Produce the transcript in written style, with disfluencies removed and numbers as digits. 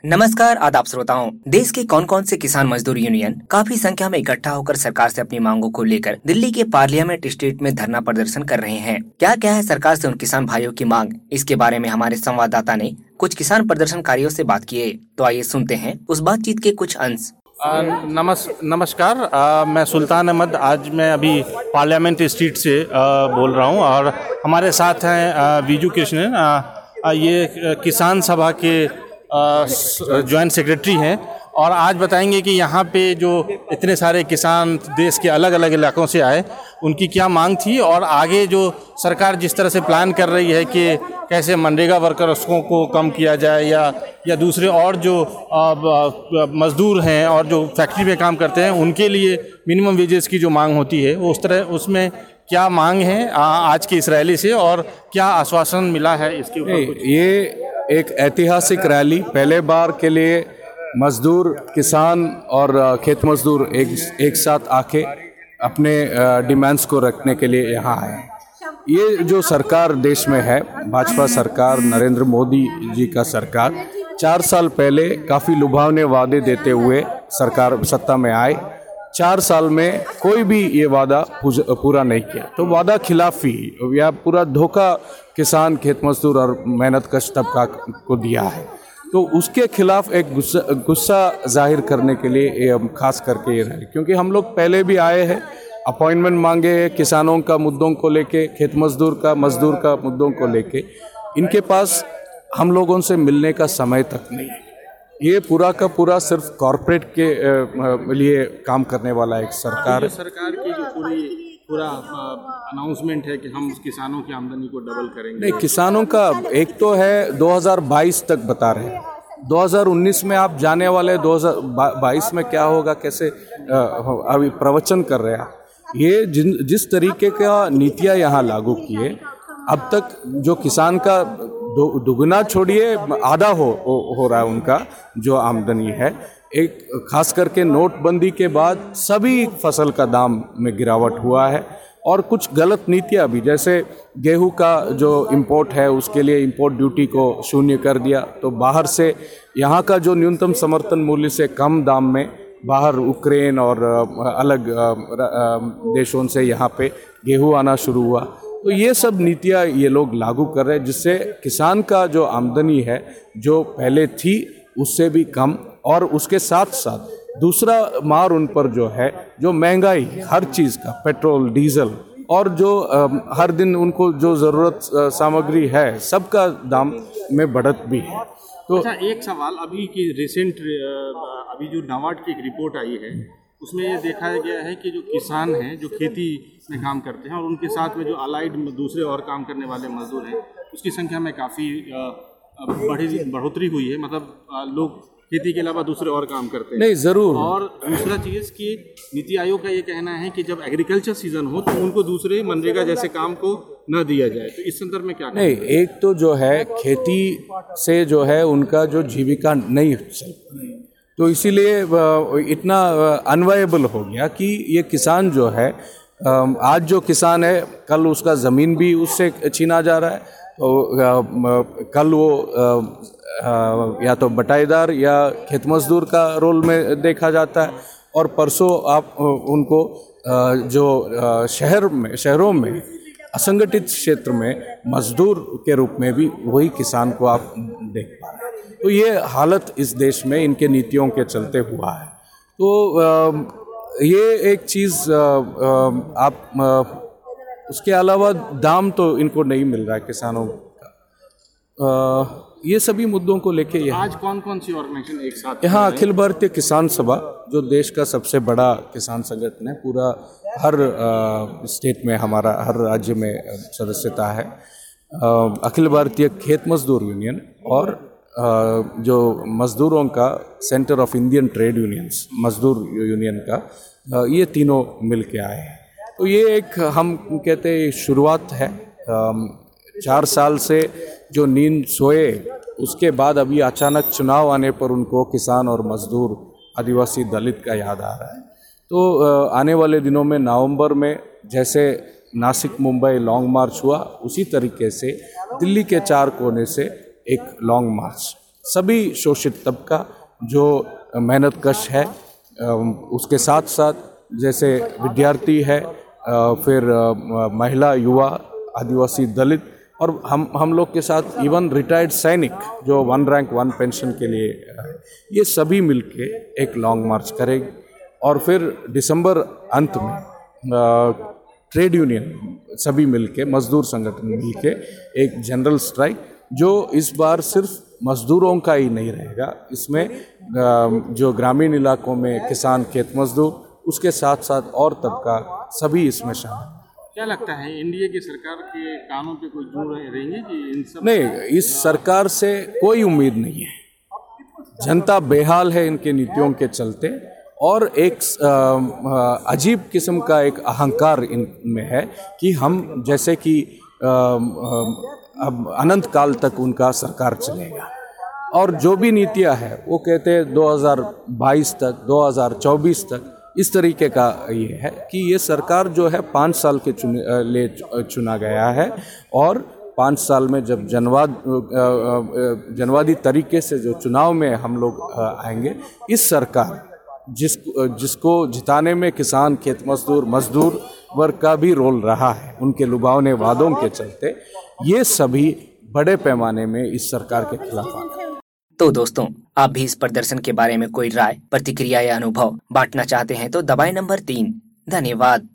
नमस्कार आदाब श्रोताओं। देश के कौन कौन से किसान मजदूर यूनियन काफी संख्या में इकट्ठा होकर सरकार से अपनी मांगों को लेकर दिल्ली के पार्लियामेंट स्ट्रीट में धरना प्रदर्शन कर रहे हैं। क्या है सरकार से उन किसान भाइयों की मांग, इसके बारे में हमारे संवाददाता ने कुछ किसान प्रदर्शनकारियों से बात की है। तो आइए सुनते हैं उस बातचीत के कुछ अंश। नमस्कार। मैं सुल्तान अहमद। आज मैं अभी पार्लियामेंट स्ट्रीट से बोल रहा हूँ और हमारे साथ हैं विजू कृष्णन। ये किसान सभा के जॉइंट सेक्रेटरी हैं और आज बताएंगे कि यहाँ पे जो इतने सारे किसान देश के अलग अलग इलाकों से आए, उनकी क्या मांग थी और आगे जो सरकार जिस तरह से प्लान कर रही है कि कैसे मनरेगा वर्कर्सों को कम किया जाए या दूसरे और जो मज़दूर हैं और जो फैक्ट्री में काम करते हैं उनके लिए मिनिमम वेजेस की जो मांग होती है वो उस तरह उसमें क्या मांग है आज के इस रैली से और क्या आश्वासन मिला है इसके ऊपर। ये एक ऐतिहासिक रैली, पहले बार के लिए मजदूर, किसान और खेत मजदूर एक साथ आके अपने डिमांड्स को रखने के लिए यहाँ आए। ये जो सरकार देश में है, भाजपा सरकार, नरेंद्र मोदी जी का सरकार, 4 साल पहले काफ़ी लुभावने वादे देते हुए सरकार सत्ता में आए। 4 साल में कोई भी ये वादा पूरा नहीं किया, तो वादा खिलाफी या पूरा धोखा किसान, खेत मजदूर और मेहनत कश तबका को दिया है। तो उसके खिलाफ एक गुस्सा जाहिर करने के लिए ये खास करके ये रैली, क्योंकि हम लोग पहले भी आए हैं, अपॉइंटमेंट मांगे हैं किसानों का मुद्दों को लेके, खेत मजदूर का मुद्दों को लेके। इनके पास हम लोगों से मिलने का समय तक नहीं है। ये पूरा का पूरा सिर्फ कॉरपोरेट के लिए काम करने वाला एक सरकार है। सरकार की जो पूरा अनाउंसमेंट है कि हम किसानों की आमदनी को डबल करेंगे। नहीं, किसानों का एक तो है 2022 तक बता रहे हैं, 2019 में आप जाने वाले, 2022 में क्या होगा, कैसे अभी प्रवचन कर रहे हैं। ये जिस तरीके का नीतियाँ यहाँ लागू किए, अब तक जो किसान का दुगना छोड़िए आधा हो रहा है उनका जो आमदनी है। एक खास करके नोटबंदी के बाद सभी फसल का दाम में गिरावट हुआ है और कुछ गलत नीतियाँ भी, जैसे गेहूं का जो इंपोर्ट है उसके लिए इंपोर्ट ड्यूटी को शून्य कर दिया, तो बाहर से यहाँ का जो न्यूनतम समर्थन मूल्य से कम दाम में बाहर यूक्रेन और अलग देशों से यहाँ पे गेहूं आना शुरू हुआ। तो ये सब नीतियाँ ये लोग लागू कर रहे हैं, जिससे किसान का जो आमदनी है जो पहले थी उससे भी कम, और उसके साथ साथ दूसरा मार उन पर जो है, जो महंगाई हर चीज़ का, पेट्रोल, डीजल और जो हर दिन उनको जो ज़रूरत सामग्री है सबका दाम में बढ़त भी है। तो अच्छा, एक सवाल, अभी की रिसेंट अभी जो नाबार्ड की एक रिपोर्ट आई है उसमें ये देखा गया है कि जो किसान हैं जो खेती में काम करते हैं और उनके साथ में जो अलाइड दूसरे और काम करने वाले मजदूर हैं उसकी संख्या में काफ़ी बढ़ोतरी हुई है। मतलब लोग खेती के अलावा दूसरे और काम करते हैं। नहीं, ज़रूर। और दूसरा चीज़ कि नीति आयोग का ये कहना है कि जब एग्रीकल्चर सीजन हो तो उनको दूसरे मनरेगा जैसे काम को न दिया जाए, तो इस संदर्भ में क्या नहीं, एक तो जो है खेती से जो है उनका जो जीविका नहीं चलती, तो इसीलिए इतना अनवायबल हो गया कि ये किसान जो है, आज जो किसान है कल उसका ज़मीन भी उससे छीना जा रहा है, तो कल वो या तो बटाईदार या खेत मजदूर का रोल में देखा जाता है, और परसों आप उनको जो शहरों में असंगठित क्षेत्र में मजदूर के रूप में भी वही किसान को आप देख पा रहे हैं। तो ये हालत इस देश में इनके नीतियों के चलते हुआ है। तो ये एक चीज़ आप उसके अलावा दाम तो इनको नहीं मिल रहा है किसानों का। ये सभी मुद्दों को लेके आज कौन कौन सी ऑर्गेनाइजेशन एक साथ यहाँ अखिल भारतीय किसान सभा, जो देश का सबसे बड़ा किसान संगठन है, पूरा हर स्टेट में, हमारा हर राज्य में सदस्यता है। अखिल भारतीय खेत मजदूर यूनियन और जो मजदूरों का centre of Indian trade unions, मजदूर यूनियन का, ये तीनों मिल के आए हैं। तो ये एक, हम कहते हैं, शुरुआत है। 4 साल से जो नींद सोए, उसके बाद अभी अचानक चुनाव आने पर उनको किसान और मजदूर, आदिवासी, दलित का याद आ रहा है। तो आने वाले दिनों में नवंबर में जैसे नासिक मुंबई लॉन्ग मार्च हुआ, उसी तरीके से दिल्ली के 4 कोने से एक लॉन्ग मार्च सभी शोषित तबका जो मेहनत कश है, उसके साथ साथ जैसे विद्यार्थी है, फिर महिला, युवा, आदिवासी, दलित, और हम लोग के साथ इवन रिटायर्ड सैनिक जो 1 रैंक 1 पेंशन के लिए ये सभी मिलके एक लॉन्ग मार्च करेंगे। और फिर दिसंबर अंत में ट्रेड यूनियन सभी मिलके, मजदूर संगठन मिलके एक जनरल स्ट्राइक, जो इस बार सिर्फ मजदूरों का ही नहीं रहेगा, इसमें जो ग्रामीण इलाकों में किसान, खेत मजदूर, उसके साथ साथ और तबका सभी इसमें शामिल। क्या लगता है एनडीए की सरकार के कानों पे कोई जोर रहेंगे कि इन सब? नहीं, इस सरकार से कोई उम्मीद नहीं है। जनता बेहाल है इनके नीतियों के चलते, और एक अजीब किस्म का एक अहंकार इनमें है कि हम जैसे कि अब अनंत काल तक उनका सरकार चलेगा, और जो भी नीतियां है वो कहते हैं 2022 तक, 2024 तक, इस तरीके का ये है कि ये सरकार जो है 5 साल के चुना गया है, और 5 साल में जब जनवादी तरीके से जो चुनाव में हम लोग आएंगे, इस सरकार जिसको जिताने में किसान, खेत मजदूर वर्ग का भी रोल रहा है, उनके लुभावने वादों के चलते ये सभी बड़े पैमाने में इस सरकार के खिलाफ आ गए। तो दोस्तों, आप भी इस प्रदर्शन के बारे में कोई राय, प्रतिक्रिया या अनुभव बांटना चाहते हैं तो दबाएं नंबर 3। धन्यवाद।